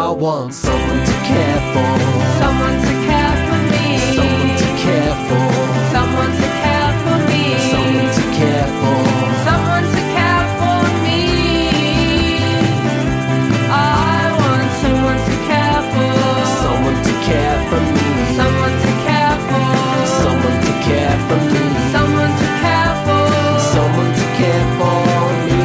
I want someone to care for. Someone to care for me. Someone to care for. Someone to care for me. Someone to care for. Someone to care for me. I want someone to care for. Someone to care for me. Someone to care for. Someone to care for me. Someone to care for. Someone to care for me.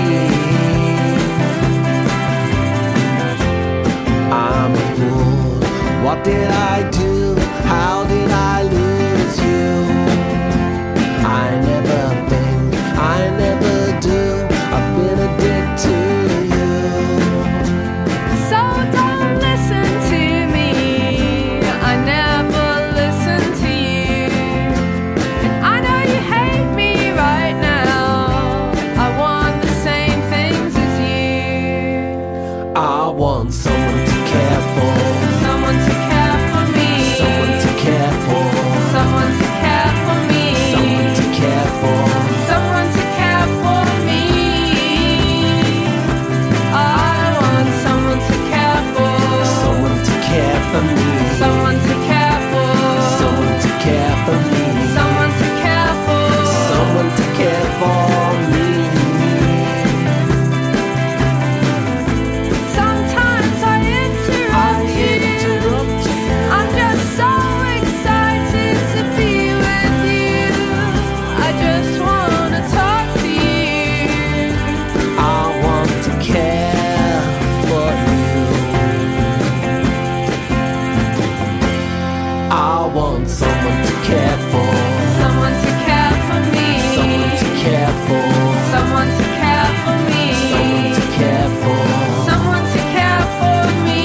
I'm a fool. What did I do? How did I lose you? I never think, I never do. I've been a dick to you. So don't listen to me. I never listen to you. And I know you hate me right now. I want the same things as you. I want someone to care for. Someone to care for me. Someone to care for. Someone to care for me. Someone to care for. Someone to care for me. I want someone to care for. Someone to care for me. Someone to care for. Someone to care for me. Someone to care for. Someone to care for me. Sometimes I interrupt you. I'm just so excited to be with you. I just wanna talk to you. I want to care for you. I want someone to care for. Someone to care for me. Someone to care for. Someone to care for me. Someone to care for. Someone to care for me.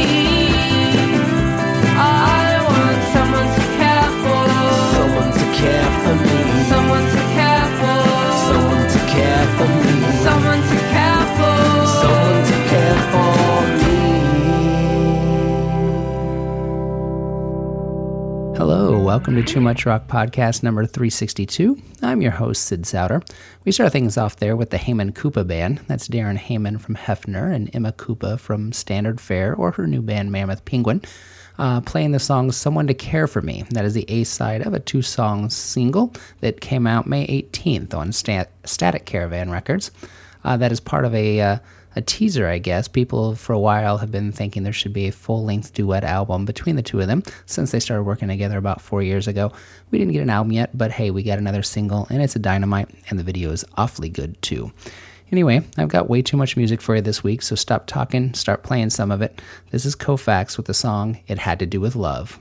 I want someone to care for. Someone to care for me. Someone to care for. Someone to care for me. Someone to care for. Someone to care for me. Hello, welcome to Too Much Rock Podcast number 362. I'm your host, Sid Sauter. We start things off there with the Heyman Koopa Band. That's Darren Heyman from Hefner and Emma Koopa from Standard Fare, or her new band Mammoth Penguin, playing the song Someone to Care for Me. That is the A-side of a two-song single that came out May 18th on Static Caravan Records. That is part of a teaser, I guess. People for a while have been thinking there should be a full-length duet album between the two of them since they started working together about 4 years ago. We didn't get an album yet, but hey, we got another single, and it's a dynamite, and the video is awfully good too. Anyway, I've got way too much music for you this week, so stop talking, start playing some of it. This is Koufax with the song It Had to Do With Love.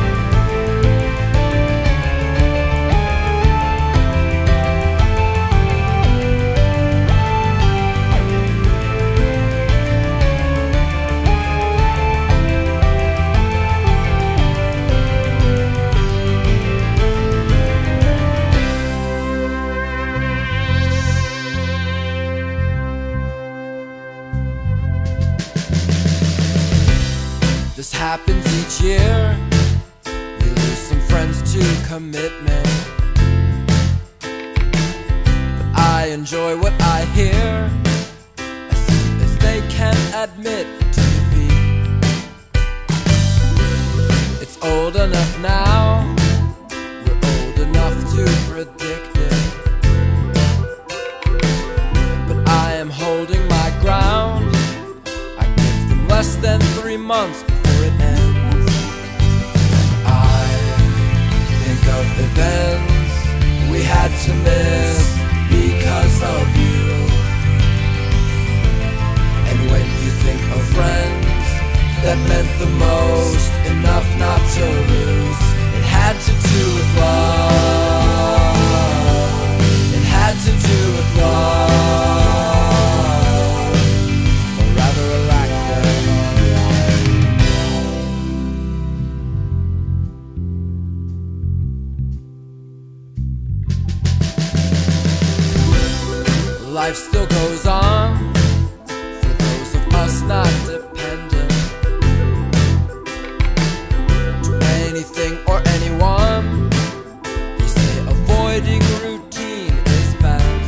This happens each year. You lose some friends to commitment, but I enjoy what I hear as soon as they can admit to defeat. It's old enough now, we're old enough to predict it, but I am holding my ground. I give them less than 3 months before it ends. I think of events we had to miss because of you. And when you think of friends that meant the most, enough not to lose, it had to do with love. It had to do with love, or rather a lack thereof. Life still goes on for those of us not dependent to anything or anyone. They say avoiding routine is best.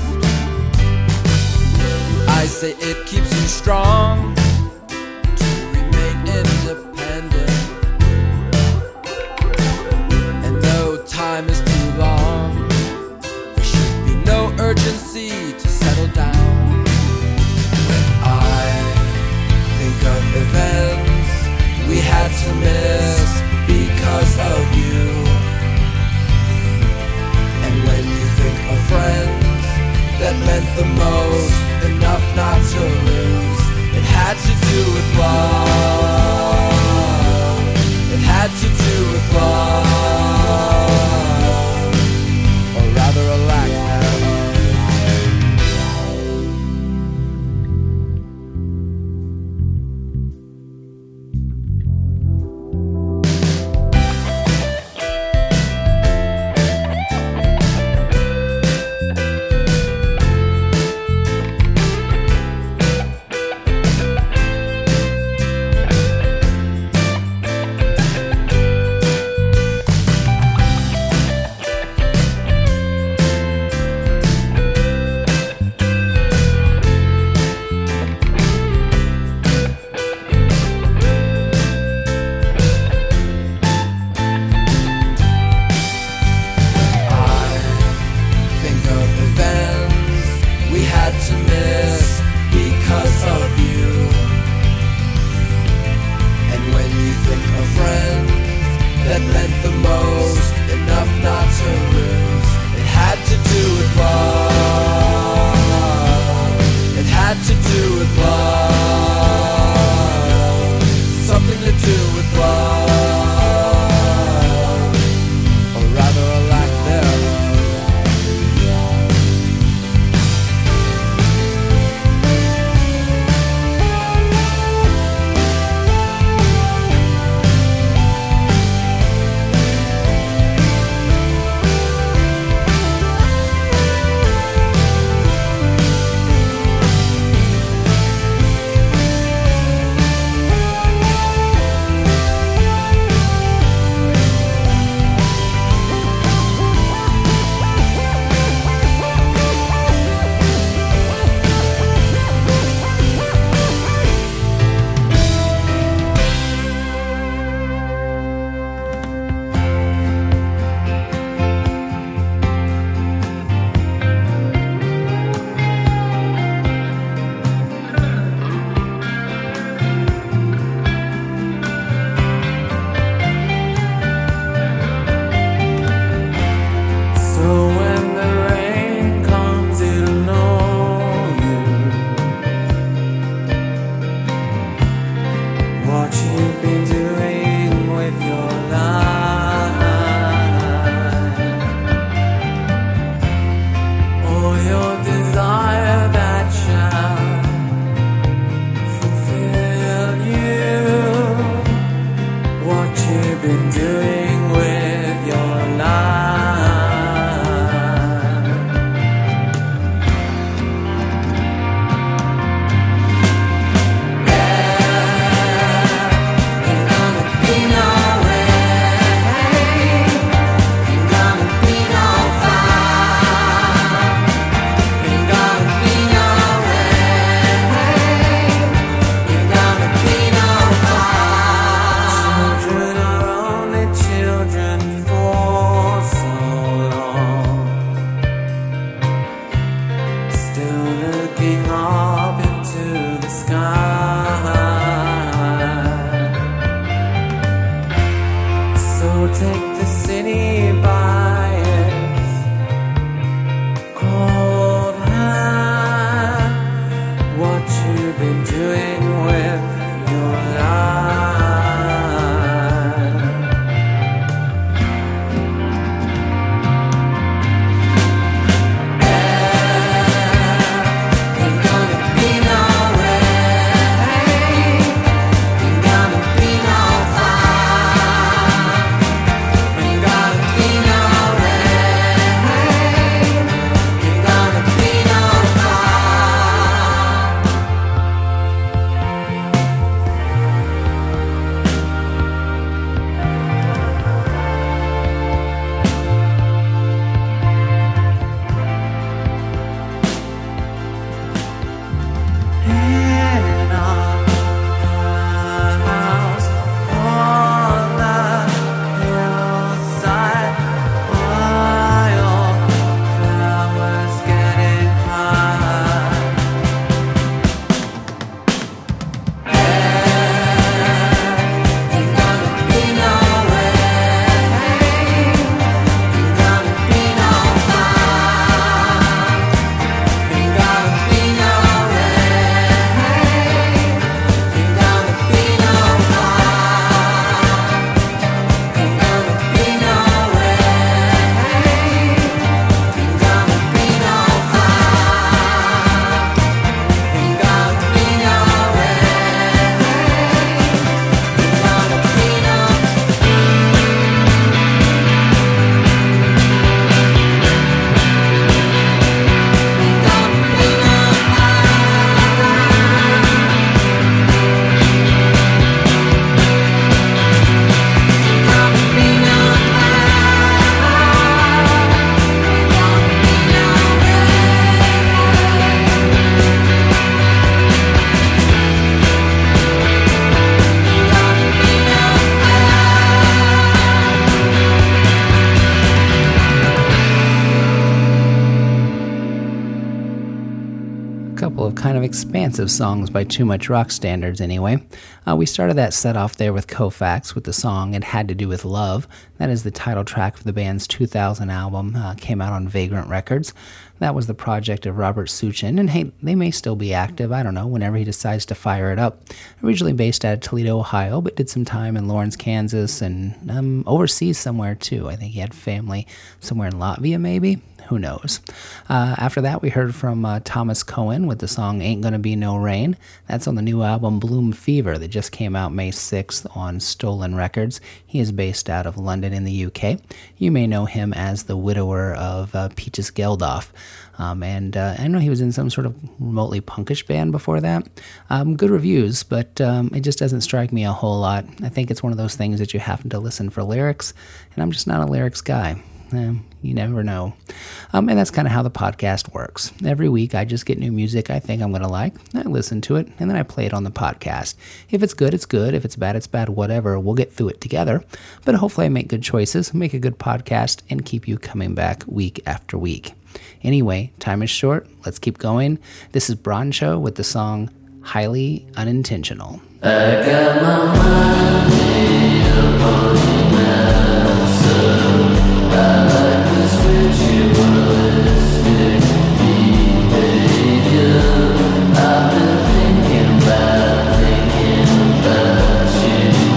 I say it keeps you strong to remain in been doing with your life? Or your desire that shall fulfill you? What you've been doing with your life? Take the city by its cold hand. What you've been doing with your life? Ain't gonna be no rain, ain't gonna be no fire. Ain't gonna be no rain, ain't gonna be no fire. In our house on the hillside, wildflowers getting high. Ain't gonna be no rain, ain't gonna be no fire. Ain't gonna be no rain, ain't gonna be no fire. Ain't gonna be no rain, ain't gonna be no fire. Ain't gonna be no rain, ain't gonna be no. Couple of kind of expansive songs by Too Much Rock standards anyway. We started that set off there with Koufax with the song It Had to Do With Love. That is the title track of the band's 2000 album, came out on Vagrant Records. That was the project of Robert Suchin, and hey, they may still be active, I don't know, whenever he decides to fire it up. Originally based out of Toledo, Ohio, but did some time in Lawrence, Kansas, and overseas somewhere too. I think he had family somewhere in Latvia maybe? Who knows? After that, we heard from Thomas Cohen with the song Ain't Gonna Be No Rain. That's on the new album Bloom Fever that just came out May 6th on Stolen Records. He is based out of London in the UK. You may know him as the widower of Peaches Geldof. And I know he was in some sort of remotely punkish band before that. Good reviews, but it just doesn't strike me a whole lot. I think it's one of those things that you have to listen for lyrics, and I'm just not a lyrics guy. You never know. And that's kind of how the podcast works. Every week I just get new music I think I'm going to like, I listen to it, and then I play it on the podcast. If it's good, it's good. If it's bad, whatever. We'll get through it together. But hopefully I make good choices, make a good podcast, and keep you coming back week after week. Anyway, time is short. Let's keep going. This is Broncho with the song Highly Unintentional. I got my mind made up on you now, so I like this ritualistic behavior. I've been thinking about you.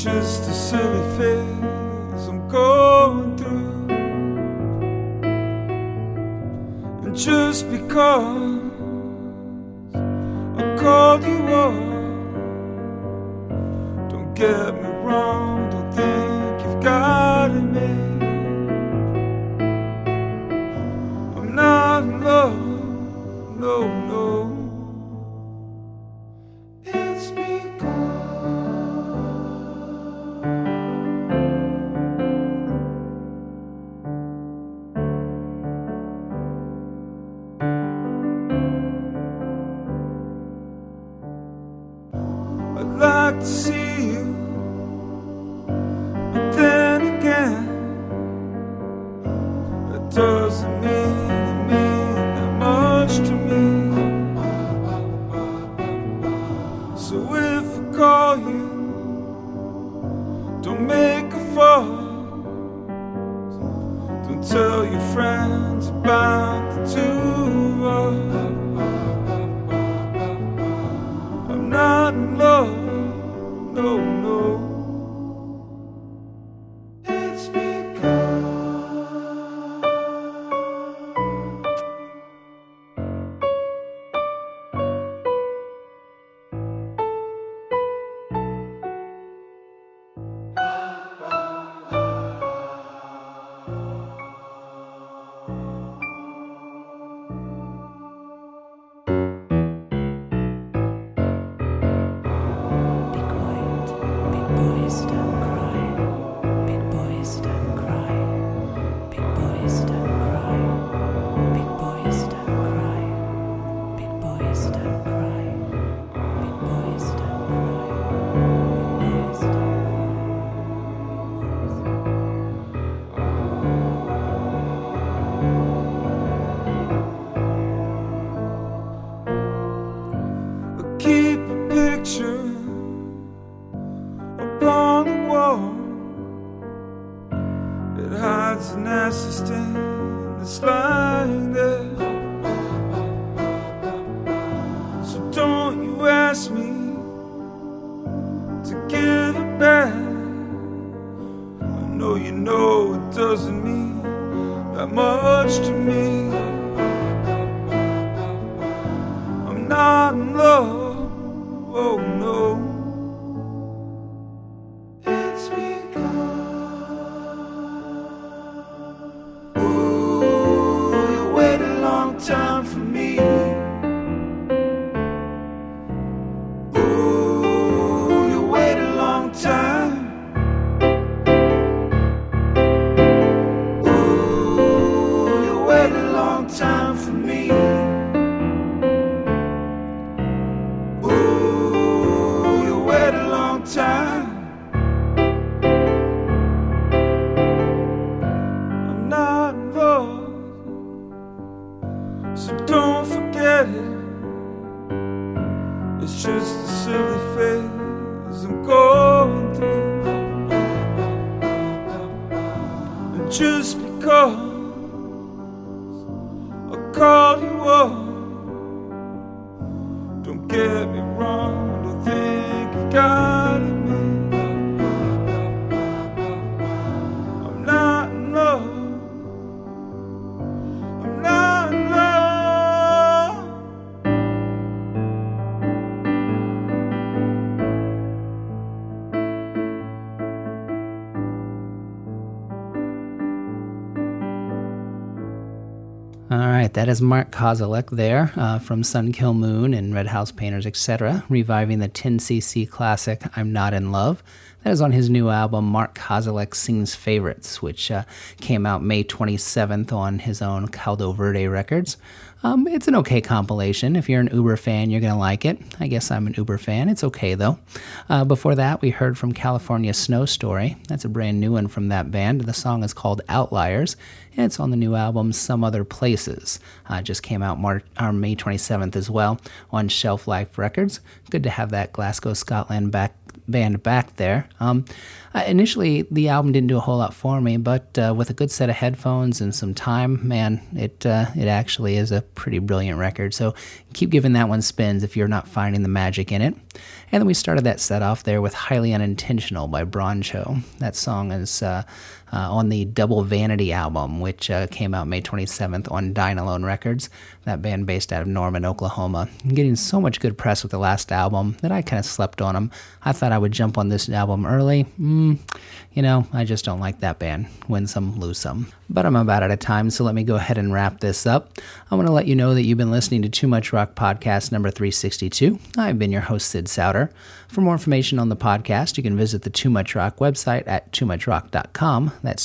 It's just a silly phase I'm going through. And just because I called you up, don't get me wrong, don't think you've got it made. I'm not in love, no, no. It's I'd like to see you, but then again, that doesn't mean that much to me. So if I call you, don't make a fuss. Don't tell your friends about the two of us. I'm not in love, no, no. It's keep a picture upon the wall. It hides an acid stain that's lying there. So don't you ask me to give it back. I know you know it doesn't mean that much to me. I'm not in love, oh no. It's because ooh, you waited a long time for me. Ooh, you waited a long time. Ooh, you waited a long time for me. Time. I'm not in love, so don't forget it. It's just a silly phase I'm going through. And just because I called you up, don't get me wrong, don't think you've got it. All right, that is Mark Kozelek there from Sun Kill Moon and Red House Painters, etc., reviving the 10cc classic I'm Not in Love. That is on his new album, Mark Kozelek Sings Favorites, which came out May 27th on his own Caldo Verde Records. It's an okay compilation. If you're an Uber fan, you're going to like it. I guess I'm an Uber fan. It's okay, though. Before that, we heard from California Snow Story. That's a brand new one from that band. The song is called Outliers, and it's on the new album Some Other Places. Just came out May 27th as well on Shelf Life Records. Good to have that Glasgow, Scotland band back there. Initially, the album didn't do a whole lot for me, but with a good set of headphones and some time, man, it actually is a pretty brilliant record. So keep giving that one spins if you're not finding the magic in it. And then we started that set off there with Highly Unintentional by Broncho. That song is on the Double Vanity album, which came out May 27th on Dine Alone Records, that band based out of Norman, Oklahoma. Getting so much good press with the last album that I kind of slept on them. I thought I would jump on this album early. I just don't like that band. Win some, lose some. But I'm about out of time, so let me go ahead and wrap this up. I want to let you know that you've been listening to Too Much Rock Podcast number 362. I've been your host, Sid Souter. For more information on the podcast, you can visit the Too Much Rock website at toomuchrock.com. That's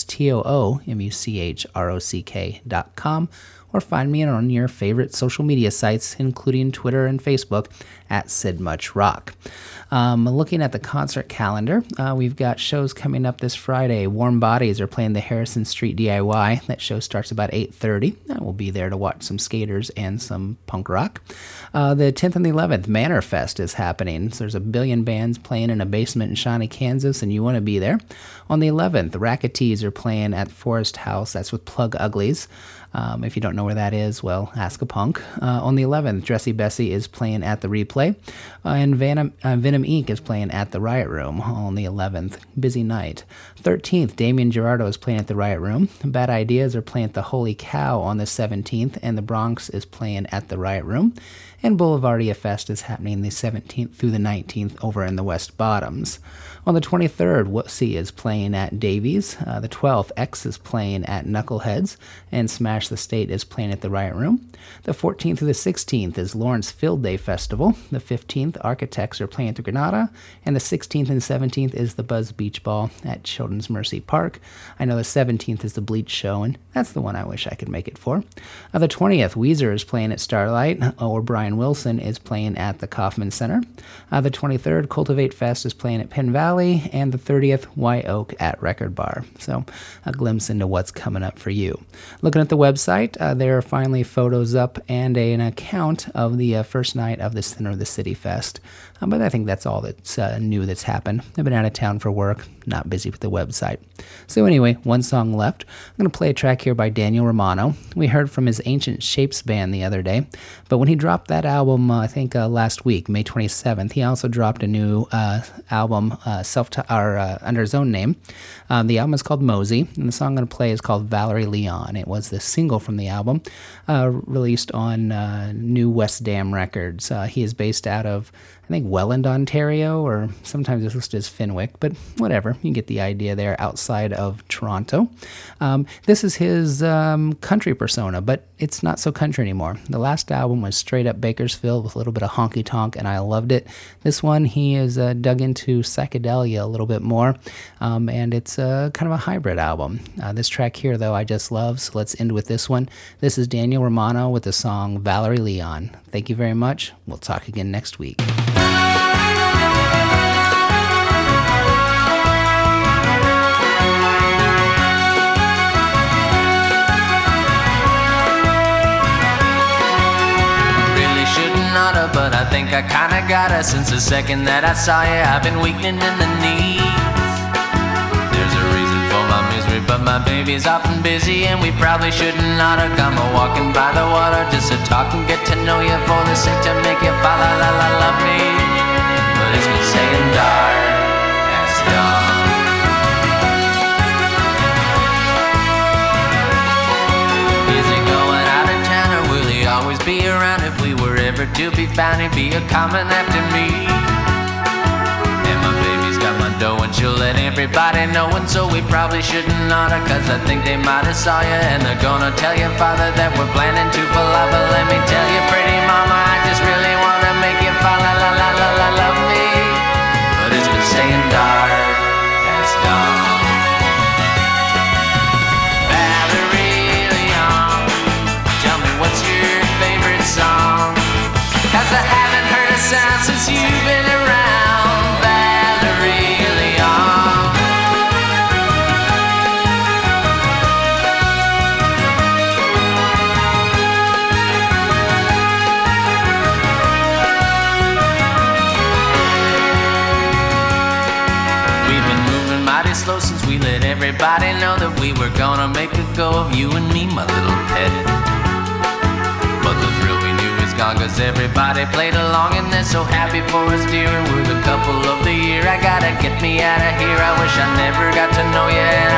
TOOMUCHROCK.com. Or find me on your favorite social media sites, including Twitter and Facebook, at SidMuchRock. Looking at the concert calendar, we've got shows coming up this Friday. Warm Bodies are playing the Harrison Street DIY. That show starts about 8:30. I will be there to watch some skaters and some punk rock. The 10th and the 11th, Manor Fest is happening. So there's a billion bands playing in a basement in Shawnee, Kansas, and you want to be there. On the 11th, the Racketees are playing at Forest House. That's with Plug Uglies. If you don't know where that is, well, ask a punk. On the 11th, Dressy Bessie is playing at the Replay, and Venom Inc. is playing at the Riot Room on the 11th. Busy night. 13th, Damien Gerardo is playing at the Riot Room. Bad Ideas are playing at the Holy Cow on the 17th, and the Bronx is playing at the Riot Room. And Boulevardia Fest is happening the 17th through the 19th over in the West Bottoms. On the 23rd, Whoopsie is playing at Davies. The 12th, X is playing at Knuckleheads, and Smash the State is playing at the Riot Room. The 14th through the 16th is Lawrence Field Day Festival. The 15th, Architects are playing at the Granada, and the 16th and 17th is the Buzz Beach Ball at Children's Mercy Park. I know the 17th is the Bleach Show, and that's the one I wish I could make it for. The 20th, Weezer is playing at Starlight, or Brian Wilson is playing at the Kauffman Center. The 23rd, Cultivate Fest is playing at Penn Valley, and the 30th, White Oak at Record Bar. So a glimpse into what's coming up for you. Looking at the website, there are finally photos up and an account of the first night of the Center of the City Fest. But I think that's all that's new that's happened. I've been out of town for work, not busy with the website. So anyway, one song left. I'm going to play a track here by Daniel Romano. We heard from his Ancient Shapes band the other day, but when he dropped that album, I think last week, May 27th, he also dropped a new album under his own name. The album is called Mosey, and the song I'm going to play is called Valerie Leon. It was the single from the album, released on New West Dam Records. He is based out of, I think, Welland, Ontario, or sometimes it's listed as Fenwick, but whatever. You get the idea there, outside of Toronto. This is his country persona, but it's not so country anymore. The last album was straight up Bakersfield with a little bit of honky-tonk, and I loved it. This one, he is dug into psychedelia a little bit more, and it's kind of a hybrid album. This track here, though, I just love, so let's end with this one. This is Daniel Romano with the song Valerie Leon. Thank you very much. We'll talk again next week. But I think I kinda got it since the second that I saw you. I've been weakening in the knees. There's a reason for my misery, but my baby's often busy, and we probably shouldn't oughta come walking by the water just to talk and get to know you for the sake to make you fall la la la love me. But it's been saying dark as dawn. Is he going out of town, or will he always be around? If we were ever to be found, he'd be a coming after me. And my baby's got my dough, and she'll let everybody know. And so we probably shouldn't oughta, cause I think they might have saw you, and they're gonna tell your father that we're planning to fall out. But let me tell you, pretty mama, I just really wanna make you fall la la la la la love me. But it's been staying dark as dawn. Valerie Leon, tell me what's your favorite song? Cause I haven't heard a sound since you've been around, Valerie Leon. We've been moving mighty slow since we let everybody know that we were gonna make a go of you and me, my little pet. But the thrill we knew is gone, cause everybody played along, and they're so happy for us, dear, and we're the couple of the year. I gotta get me out of here, I wish I never got to know you, and